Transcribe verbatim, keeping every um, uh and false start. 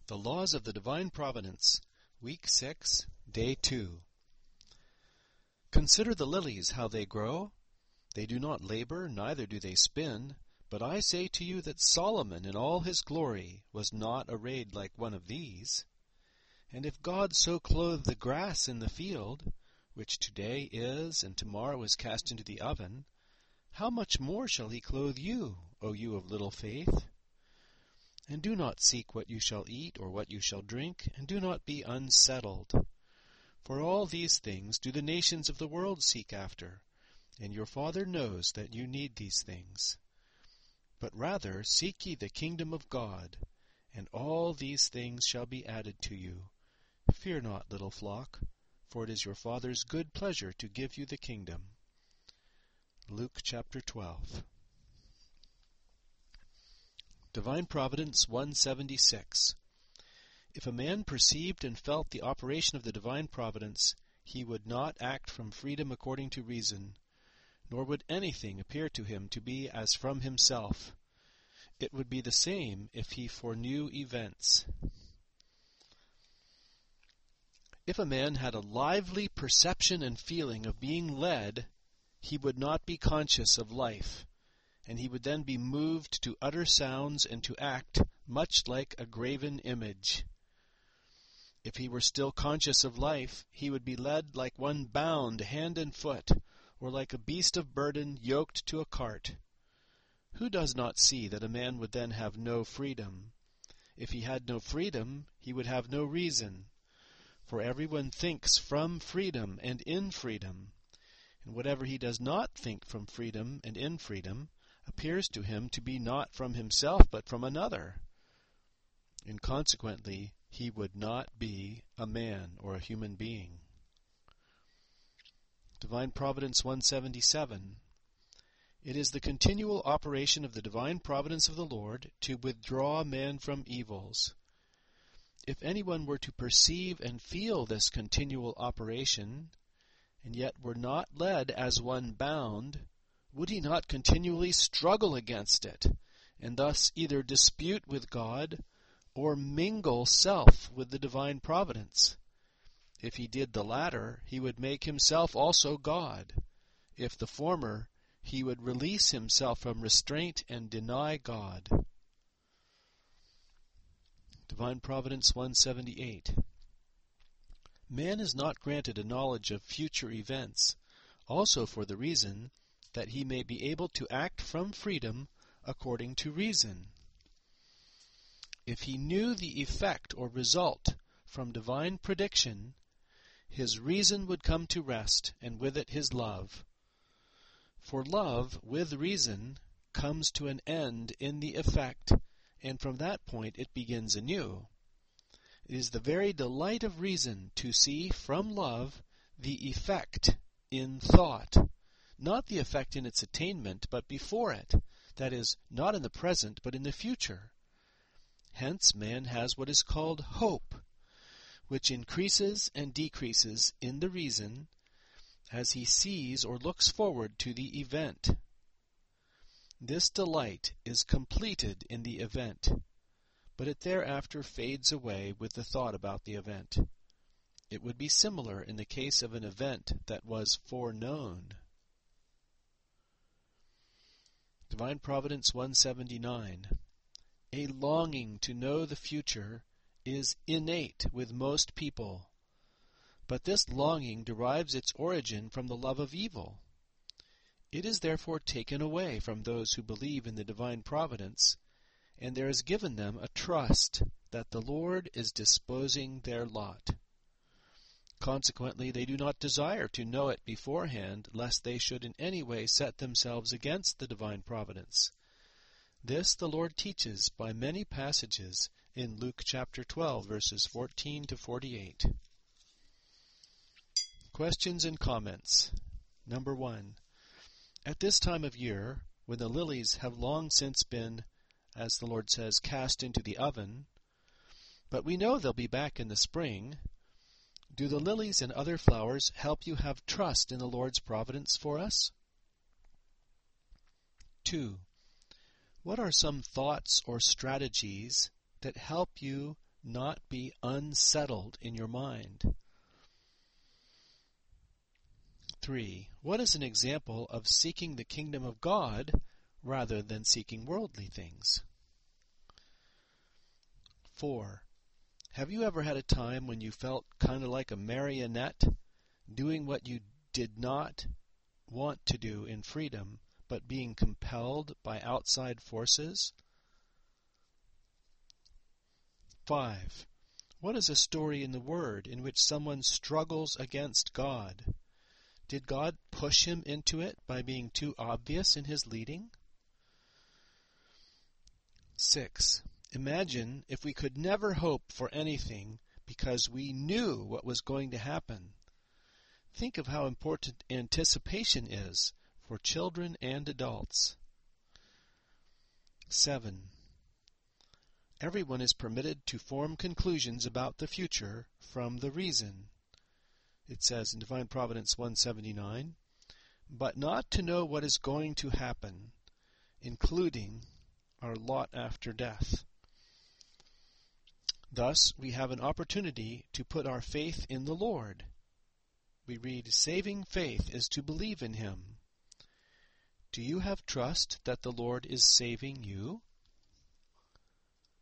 The Laws of the Divine Providence, Week six, Day two. Consider the lilies, how they grow. They do not labor, neither do they spin. But I say to you that Solomon in all his glory was not arrayed like one of these. And if God so clothe the grass in the field, which today is and tomorrow is cast into the oven, how much more shall he clothe you, O you of little faith? And do not seek what you shall eat or what you shall drink, and do not be unsettled. For all these things do the nations of the world seek after, and your Father knows that you need these things. But rather seek ye the kingdom of God, and all these things shall be added to you. Fear not, little flock, for it is your Father's good pleasure to give you the kingdom. Luke chapter twelve. Divine Providence one seventy-six. If a man perceived and felt the operation of the divine providence, he would not act from freedom according to reason, nor would anything appear to him to be as from himself. It would be the same if he foreknew events. If a man had a lively perception and feeling of being led, he would not be conscious of life, and he would then be moved to utter sounds and to act much like a graven image. If he were still conscious of life, he would be led like one bound hand and foot, or like a beast of burden yoked to a cart. Who does not see that a man would then have no freedom? If he had no freedom, he would have no reason. For everyone thinks from freedom and in freedom, and whatever he does not think from freedom and in freedom appears to him to be not from himself but from another. And consequently, he would not be a man or a human being. Divine Providence one seventy-seven. It is the continual operation of the divine providence of the Lord to withdraw man from evils. If anyone were to perceive and feel this continual operation, and yet were not led as one bound, would he not continually struggle against it, and thus either dispute with God, or mingle self with the divine providence? If he did the latter, he would make himself also God. If the former, he would release himself from restraint and deny God. Divine Providence one seventy-eight. Man is not granted a knowledge of future events, also for the reason that he may be able to act from freedom according to reason. If he knew the effect or result from divine prediction, his reason would come to rest, and with it his love. For love, with reason, comes to an end in the effect, and from that point it begins anew. It is the very delight of reason to see from love the effect in thought, not the effect in its attainment, but before it, that is, not in the present, but in the future. Hence man has what is called hope, which increases and decreases in the reason as he sees or looks forward to the event. This delight is completed in the event, but it thereafter fades away with the thought about the event. It would be similar in the case of an event that was foreknown. Divine Providence one seventy-nine. A longing to know the future is innate with most people, but this longing derives its origin from the love of evil. It is therefore taken away from those who believe in the divine providence, and there is given them a trust that the Lord is disposing their lot. Consequently, they do not desire to know it beforehand, lest they should in any way set themselves against the divine providence. This the Lord teaches by many passages in Luke chapter twelve, verses fourteen to forty-eight. Questions and comments. Number one. At this time of year, when the lilies have long since been, as the Lord says, cast into the oven, but we know they'll be back in the spring, do the lilies and other flowers help you have trust in the Lord's providence for us? Two. What are some thoughts or strategies that help you not be unsettled in your mind. three. What is an example of seeking the kingdom of God rather than seeking worldly things? four. Have you ever had a time when you felt kind of like a marionette, doing what you did not want to do in freedom, but being compelled by outside forces? five. What is a story in the Word in which someone struggles against God? Did God push him into it by being too obvious in his leading? six. Imagine if we could never hope for anything because we knew what was going to happen. Think of how important anticipation is for children and adults. seven. Everyone is permitted to form conclusions about the future from the reason. It says in Divine Providence one seventy-nine, but not to know what is going to happen, including our lot after death. Thus, we have an opportunity to put our faith in the Lord. We read, saving faith is to believe in Him. Do you have trust that the Lord is saving you?